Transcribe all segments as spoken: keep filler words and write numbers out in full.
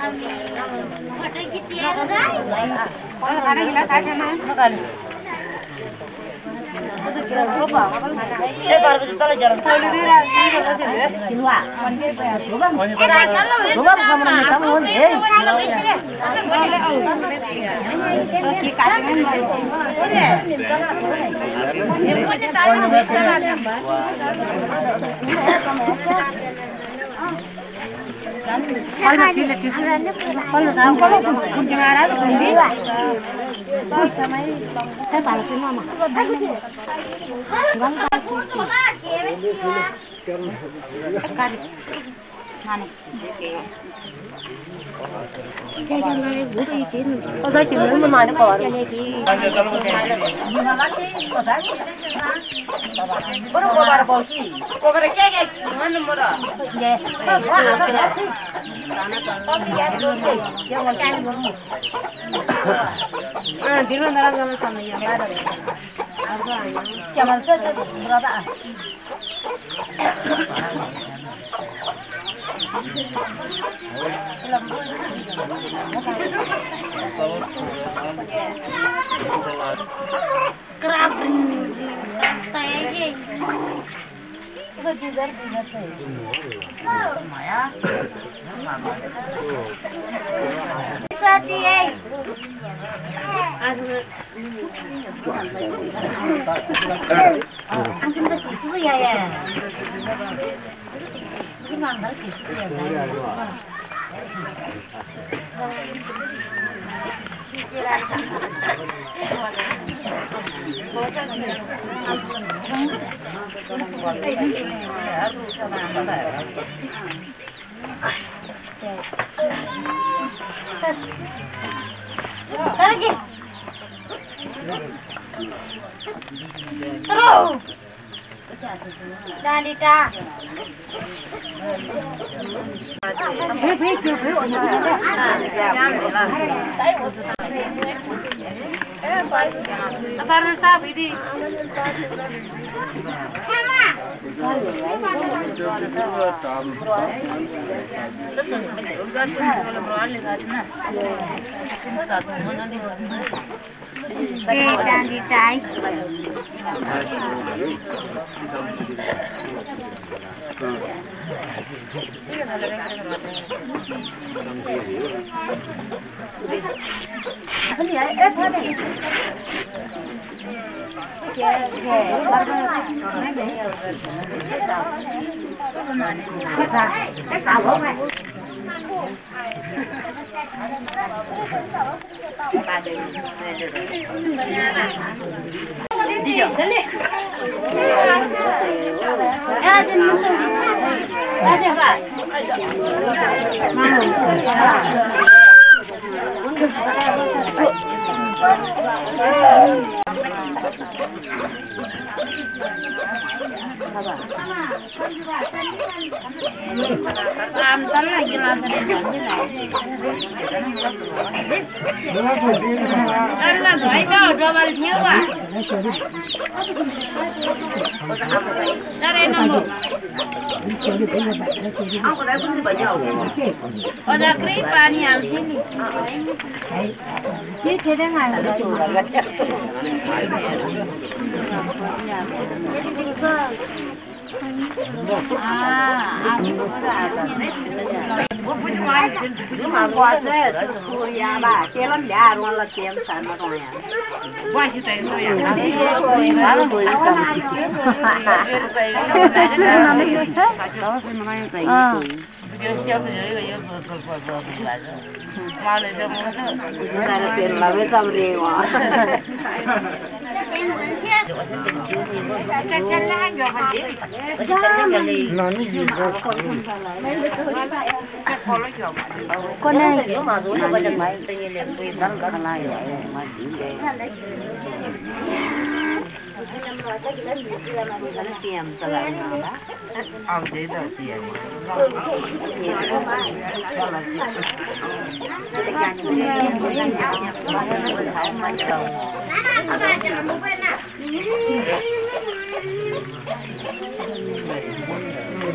Saya baru betul betul jalan. Sinwa. Gua kamu nanya kamu eh. Kalau sih lebih kalau tahu kalau pun jangan ada pun dia. Saya balasin mama. Mana? Jangan main buku ini. Oh, saya cuma mau main apa? Baru kau baru bosi. Kau baru cek mana mula? Ya. Jangan cari baru. Ah, di mana orang zaman sama yang ada. Zaman saya berada. Kerap tayge. Itu jizar jizar tayge. Maya. Sati eh. Anjing dah cicu ya ya. Gimana dah cicu ya? Lagi. Terus. Dan Dita. Apa rasa ini? Sama. Dan Dita. Apa ni? Eh, apa ni? Okay, okay. Cái tàu không này. Đi rồi, thế đi. À, đi mua. À, đi vào. Làm tấn là gì làm cái này anh là giỏi đâu cho bạn thiếu à ra đây nó một ông có đấy cũng đi bảy giờ ở đây cái pani ăn thế này chứ thế đấy này à mà qua thế Korea bà chế lắm giá luôn là chế sản mà rồi à qua gì tới rồi à đó là người cầm đó là mình phải mà lấy cho mình cái là tiền là biết sao đi mà chân chân là anh rồi mà đi nó như gì đó con này nếu mà rối nó chẳng mấy tự nhiên liền quỳ rắn cả này mà chỉ để nó tiêm sao lại nó ăn chế đầu tiêm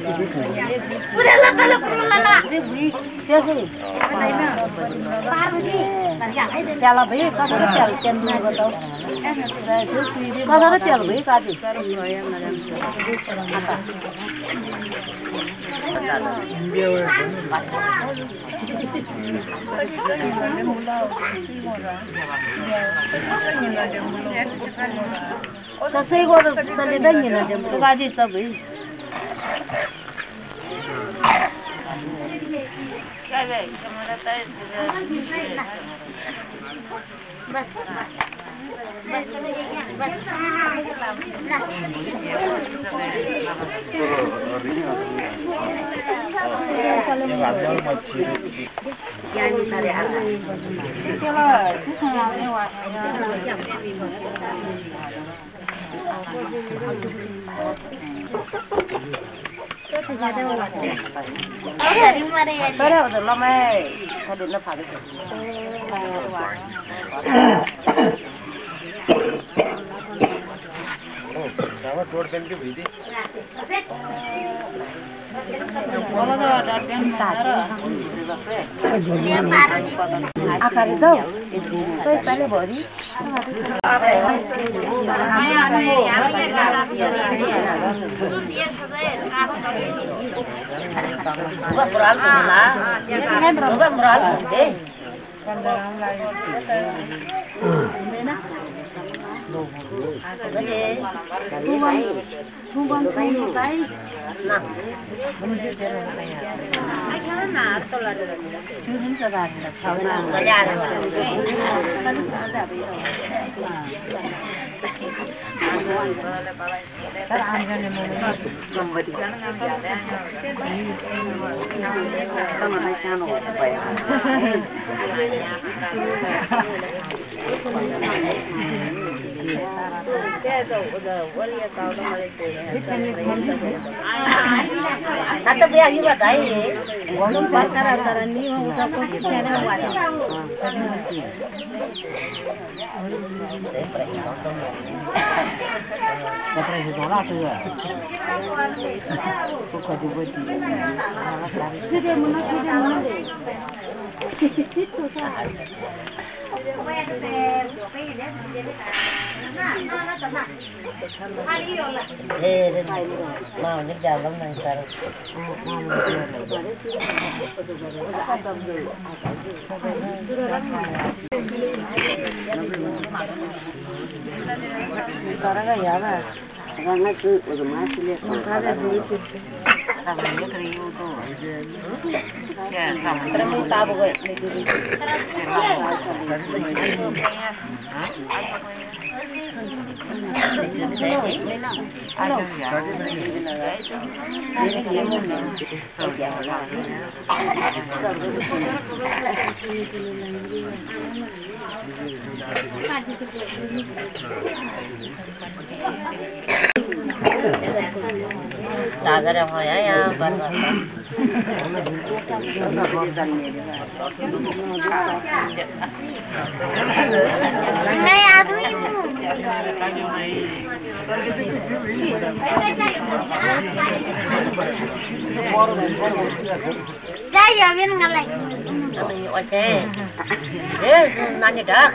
त्याला भाई कसरी तेल केन्ने बताऊ कसरी तेल भाई काटी कसै गरे सलिँदैन नि त्यो गाजी छ भाइ बस बस बस Pero lo mai thôi nó phải được. Sao tour bên cái vị đi. Akar itu, itu sekali body. Bukan beral tu lah, bukan beral tu deh. Jadi, tuan, tuan tuan saya, nah, Kata dia juga tadi, orang bakar antara ni orang usah pun channel wajib. Tapi itu orang tu ya. Bukan tu buat dia. Kita mana kita mana deh. Eh, mau ni jalan nang terus. Sekarang ya lah. Karena tu udah masih lihat. Ada tu. Sampai ni teriu tu. Ya, sampai teriu tahu ke? Tagar yang mana ya, barang. Nai आदमी हूँ। Jaya अभी नगले। अभी वैसे, ये नानी डाक।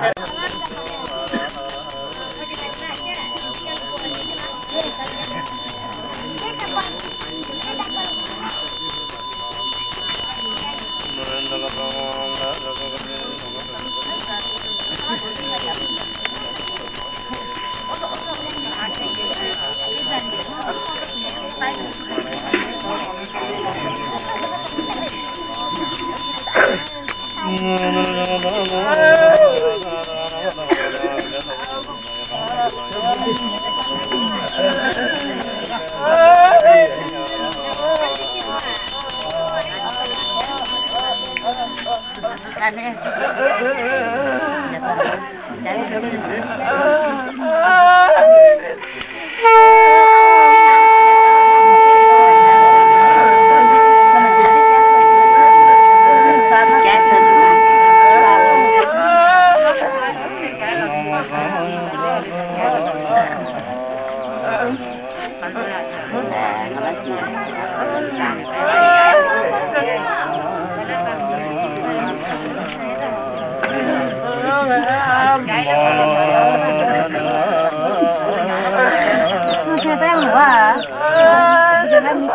Chưa thấy nữa à? Chưa thấy nữa.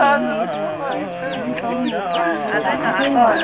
À, tại sao không rồi?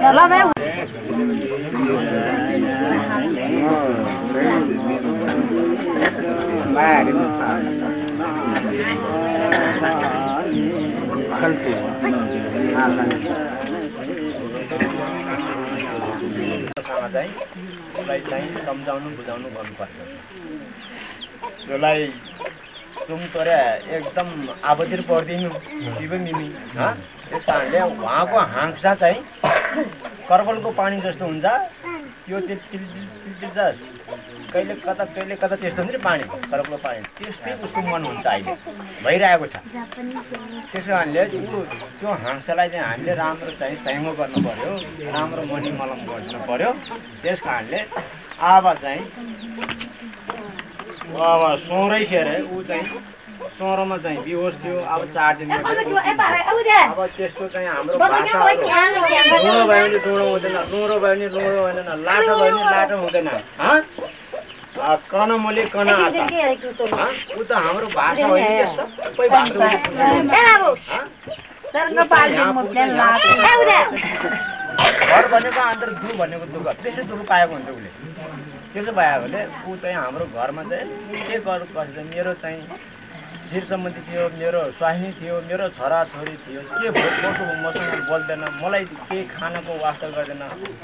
उसलाई चाहिँ सम्झाउनु बुझाउनु गर्नुपर्छ जसलाई तुम तोरे एकदम आबतिर पर्दिनु तिमी मिमी त्यस कारणले उहाँको हाँक्सा चाहिँ कर्बलको पानी जस्तो हुन्छ त्यो तिल्छ कहिले कता कहिले कता त्यस्तो हुन्छ नि पानी कर्बलको पानी त्यस्तै उसको मन हुन्छ अहिले भइरहेको छ त्यस कारणले त्यो हाँक्सालाई चाहिँ हामीले राम्रो चाहिँ संयम गर्नु पर्यो राम्रो मनी मलम गर्नु पर्यो त्यस कारणले अब चाहिँ अब सोह्रै सेरे ऊ चाहिँ सोह्रमा चाहिँ बिहोस थियो अब चार दिन अब त्यस्तो चाहिँ हाम्रो भाषा डुँडो भयो भने डुँडो हुँदैन डुँडो भयो भने डुँडो हुँदैन लाटो भयो भने लाटो हुँदैन कन मोले कन आशा ऊ त हाम्रो भाषा होइन सबै भाषा घर भनेको अन्तर दु भनेको दुःख त्यसै दुःख पाएको हुन्छ उसले त्यसो भएकोले ऊ चाहिँ हाम्रो घरमा चाहिँ के गर्नु पर्छ मेरो चाहिँ शिर सम्बन्धी थियो मेरो स्वाहिनी थियो मेरो छोरा छोरी थियो के कसो मसँग बोल्दैन मलाई केही खानको वास्ता गर्दैन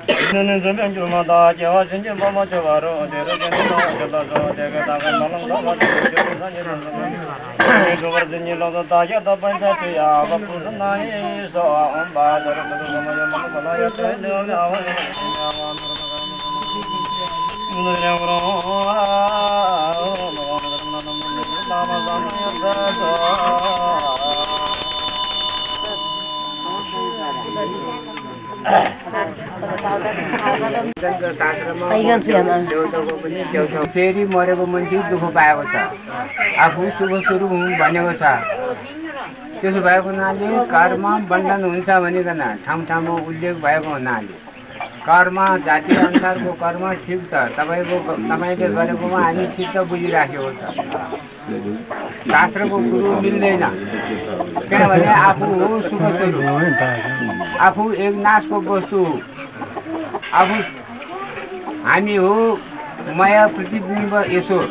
फेरि मरेको मान्छे दुःख पाएको छ आफू शुभ सुरु हुनु भनेको छ त्यसो भएको हुनाले कर्म बन्धन हुन्छ भनिकन ठाउँ ठाउँमा उल्लेख भएको हुनाले कर्म जाति अनुसारको कर्म ठिक छ तपाईँको तपाईँले गरेकोमा हामी चित्त बुझिराखेको छ शास्त्रको कुरो मिल्दैन किनभने आफू हो शुभ स्वरूप आफू एक नाशको वस्तु हो आफू हामी हो माया प्रतिबिम्ब ईश्वर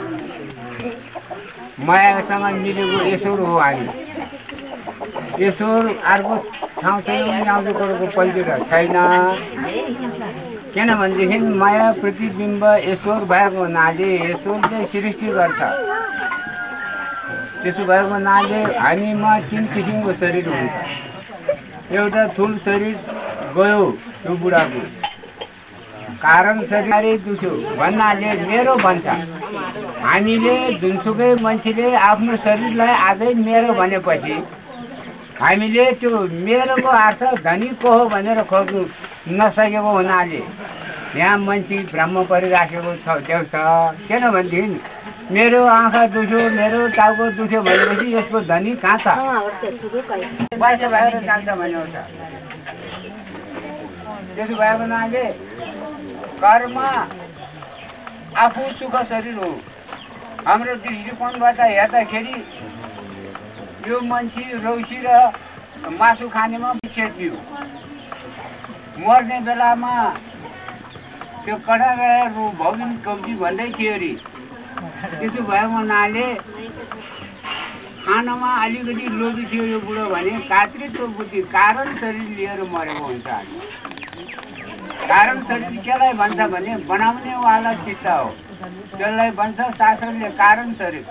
मायासँग मिलेको ईश्वर हो हामी ईश्वर अर्को ठाउँ छैन आउँदो कुरोको पहिलो छैन किनभनेदेखि माया प्रतिबिम्ब ईश्वर भएको हुनाले ईश्वरले सृष्टि गर्छ त्यसो भएको हुनाले हामीमा तिन किसिमको शरीर हुन्छ एउटा ठुल शरीर गयो त्यो बुढाको कारण शरीरै दुख्यो भन्नाले मेरो भन्छ हामीले जुनसुकै मान्छेले आफ्नो शरीरलाई आजै मेरो भनेपछि हामीले त्यो मेरोको अर्थ धनी को हो भनेर खोज्नु नसकेको हुनाले यहाँ मान्छे भ्रम परिराखेको छ देख्छ किनभनेदेखि मेरो आँखा दुख्यो मेरो टाउको दुख्यो भनेपछि यसको धनी कहाँ छ पैसा भएर जान्छ भनेको छ त्यसो भएको हुनाले कर्म आफू सुख शरीर हो हाम्रो दृष्टिकोणबाट हेर्दाखेरि यो मान्छे रौसी र मासु खानेमा विच्छेद थियो मर्ने बेलामा त्यो कडा गएर भौगिन कब्जी भन्दै थियो अरे त्यसो भएको हुनाले खानामा अलिकति लोभी थियो यो बुढो भने कात्रित्व बुद्धि कारण शरीर लिएर मरेको हुन्छ कारण शरीर केलाई भन्छ भने बनाउनेवाला चित्त हो त्यसलाई भन्छ शास्त्रले कारण शरीर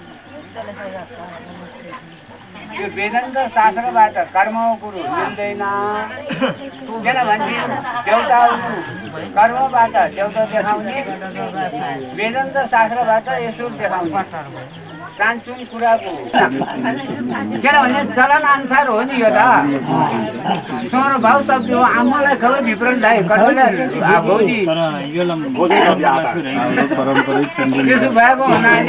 यो वेदान्त शास्त्रबाट कर्मको कुरो मिल्दैन किनभने देवताहरू कर्मबाट देवता देखाउने वेदान्त शास्त्रबाट ईश्वर देखाउने चान्चुन कुराको किनभने चलन अनुसार हो नि यो त स्वर भाव शब्द हो आमालाई खबर विवरण दाइ भौजी त्यसो भएको हुनाले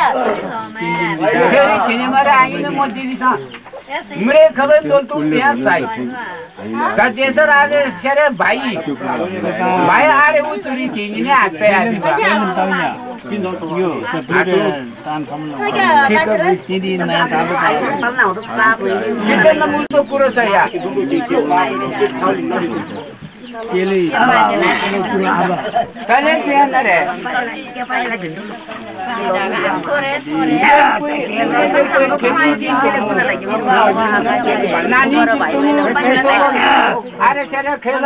फेरि किनेमर आइने म दिदीसँग मेरे खबर बोल तू प्याज चाहिए सत्येश्वर आगे शेरे भाई भाई आरे वो चुरी की ने आते हैं यो चिकन मूल तो पूरा चाहिए केले तले बिहान रे नानी अरे सर खेल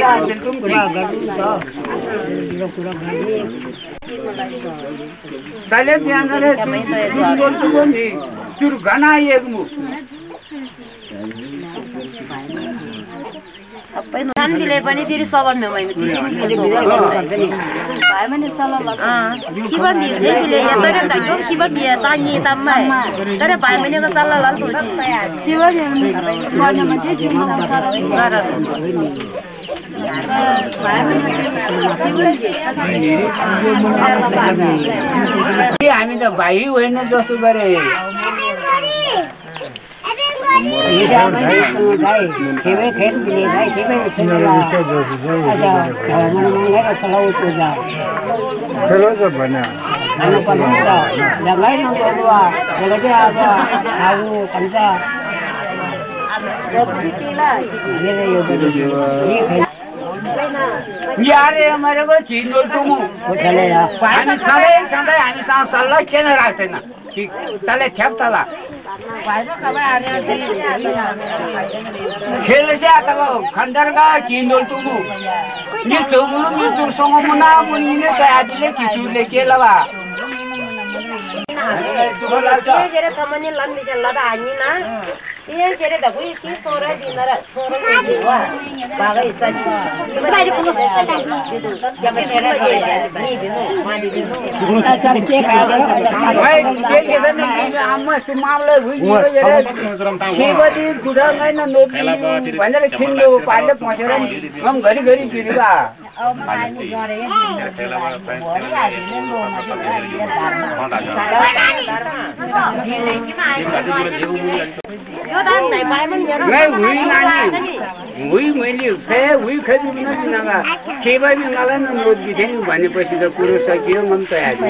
तले बिहान रे चुर घना एक मुख सबै नान बिले पनि फेरि सवन मे मैले भाइ पनि सल्लाह ल शिव बिले बिले तर त यो शिव बिया तानी तम्मा तर भाइ पनि को सल्लाह ल तो शिव गर्न मान्छे शिव सर हामी त भाइ होइन जस्तो गरे खेवे खेत बिले भाइ खेवे खेलो छ भने खानु पर्ने त जग्गै नगरुवा जग्गा चाहिँ अब आगो खान्छ यारे हमारे को चिन्डोल तुम हामी सधैँ सधैँ हामीसँग सल्लाह किन राख्दैन कि तले थ्याप तला खेल से आता को खंडर का चिंदोल तुमु नि चोगुलु नि चुरसंग मुना मुनि ने कादिले किसुले केलवा जेरे थमने लम्बी से लदा आनी ना ये जेरे दगु की सोरा दिनरा सोरा दिवा बागै सच बाइरे कुलो या पे तेरे नि बिनो मानी बिनो सुनता चल के का भाई के के से आम्मा सुमाले हुई जेरे खेबदी गुडा हैन नोबी भनेर खिन्लो पाले पसेर हम घरि घरि बिरुवा नहीं हुई नानी हुई मैले फे हुई खै बिना बिना केबा बिनाले न नोदी थिए भनेपछि त कुरो सकियो मन त आयो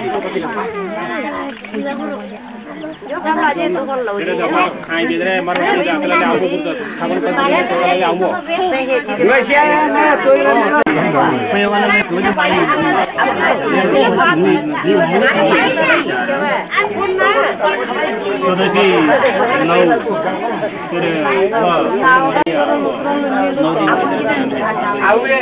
यो काम लाजे तो कर लो जे खाइ दिरे मर जातले आउको पुछ खाबर पनि आउमो नसिया न तोइ पेवाला में तोइ पानी स्वदेशी नौ तेरे नौ दिन आउए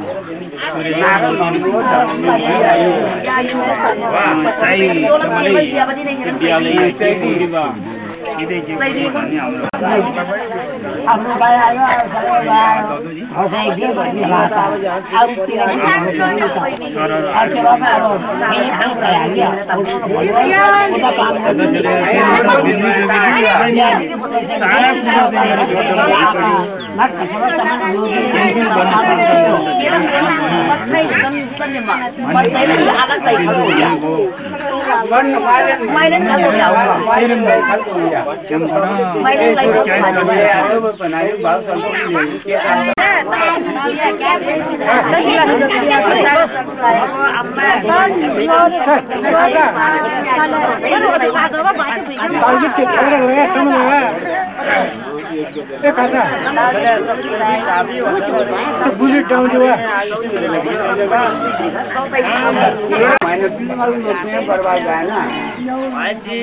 आफ्नो भाइ आयो हसाइ दियो भन्ने भाषा अरु तिर नि अर्को बाबा अब फेरि ठाउँ लाग्यो उता काम सदस्यले सारा कुरा चाहिँ मात्र सेवा सामान टेन्सन गर्न बुलेट डाउन जो है मैंने पिंगल में बर्बाद है ना जी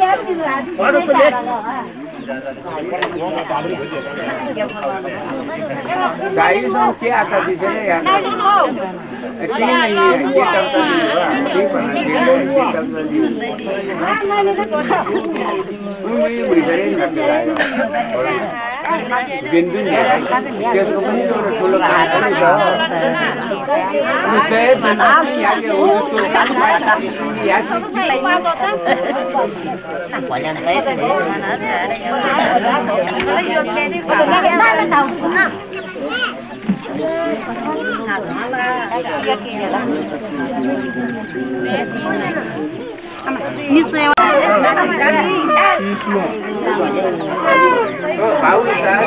चाहिए तो क्या आता दिसे यार ठीक नहीं है ये तब तक ठीक बना के तब तक ये मुझे करे नहीं बिंदु नहीं कैसे को नहीं तो ठोलो खाता नहीं जाओ मुझे बना क्या के वो तो यार भजन गए थे यो के नि बाबा जाऊ न मिसे खाऊ सारा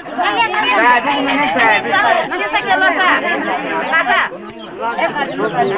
Saya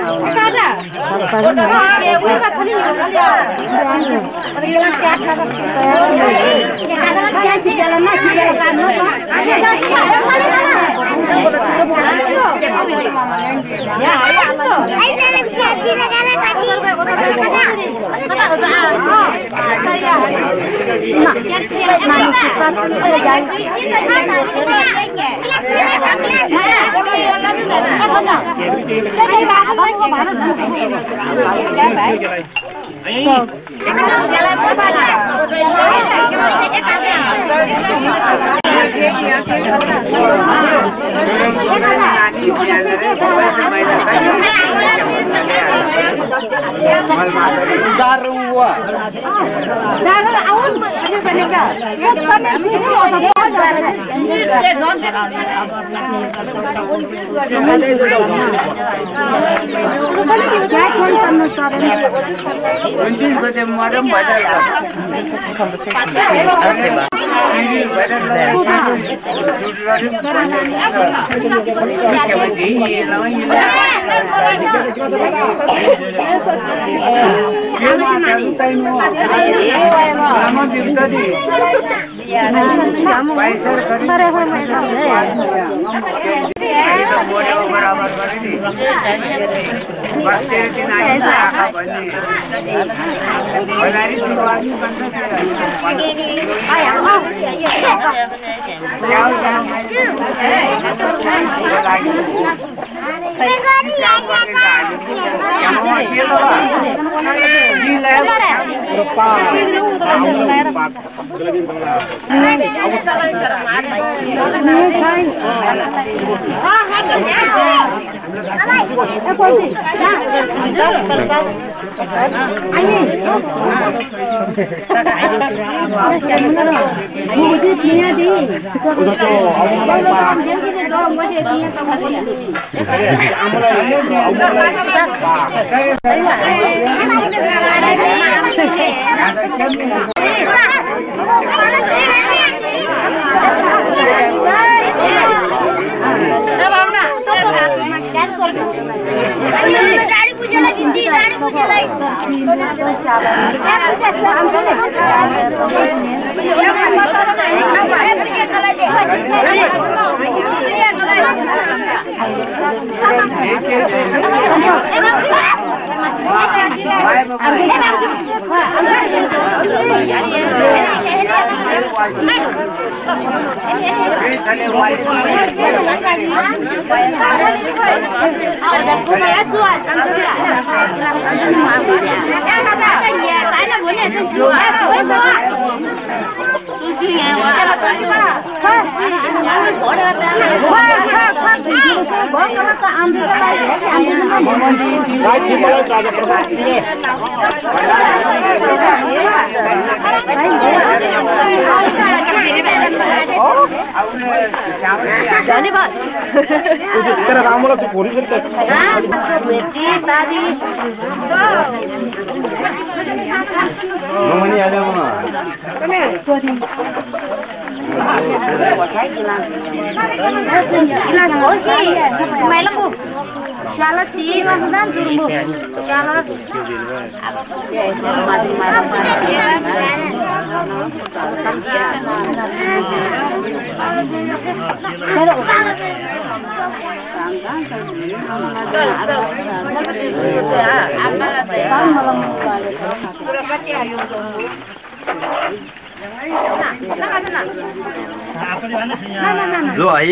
Lo ahí.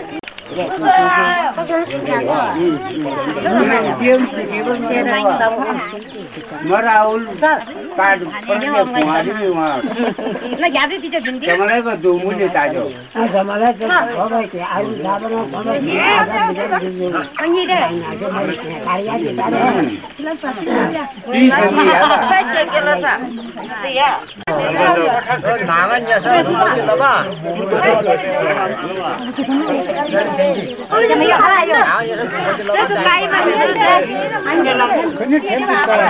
मराउल काट पर्ने कुमारी में वहाँ ना याद थी जो जिंदगी जमले को दो मुझे ताजो जमाला से होगा कि आयु साबन होगा कि अंगी दे कार्य के बारे तीन बंदी है पैसे के लसा दिया नागन जैसा रुपये दबा और जब ये आया तो तो काई बन गया अंगे लग कने टेंट करा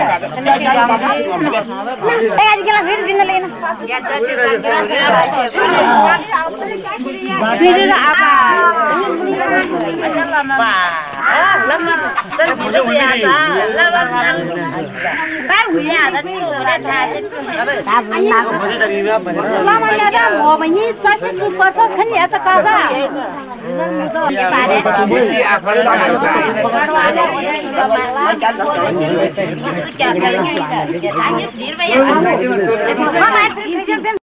ए आज गिलास भी दिन लेना या जाते गिलास फिर आपा काय होईल आता मी थोड्या थाशे आखड